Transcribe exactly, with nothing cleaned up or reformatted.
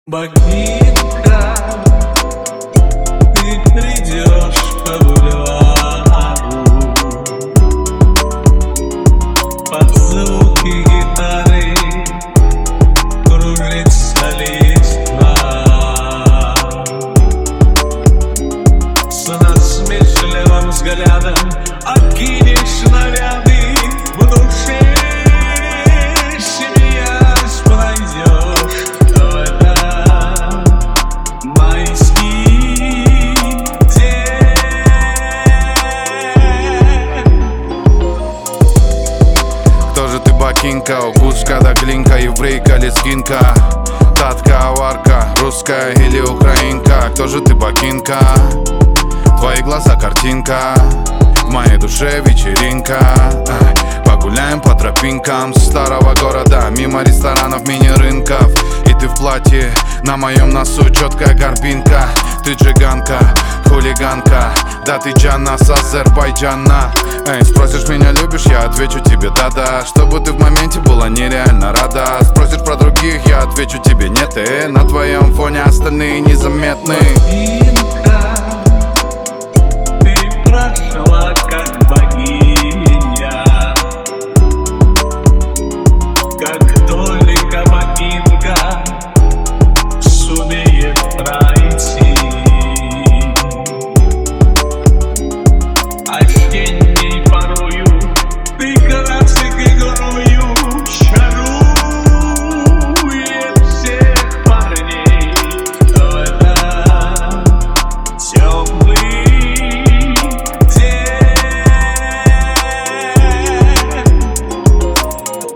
Богинка, ты придешь по бульвару под звуки гитары, кружится листва. С насмешливым взглядом окинешь наряды в душе. Бакинка, укуска да глинка, еврейка, лезгинка, татка, аварка, русская или украинка. Кто же ты, бакинка? Твои глаза картинка, в моей душе вечеринка. Погуляем по тропинкам старого города, мимо ресторанов, мини-рынков. И ты в платье, на моем носу четкая горбинка. Ты джиганка, хулиганка, да ты Джанна с Азербайджана. Эй, спросишь меня, любишь, я отвечу тебе да-да. Чтобы ты в моменте была нереально рада. Спросишь про других, я отвечу тебе нет. И на твоем фоне остальные незаметны.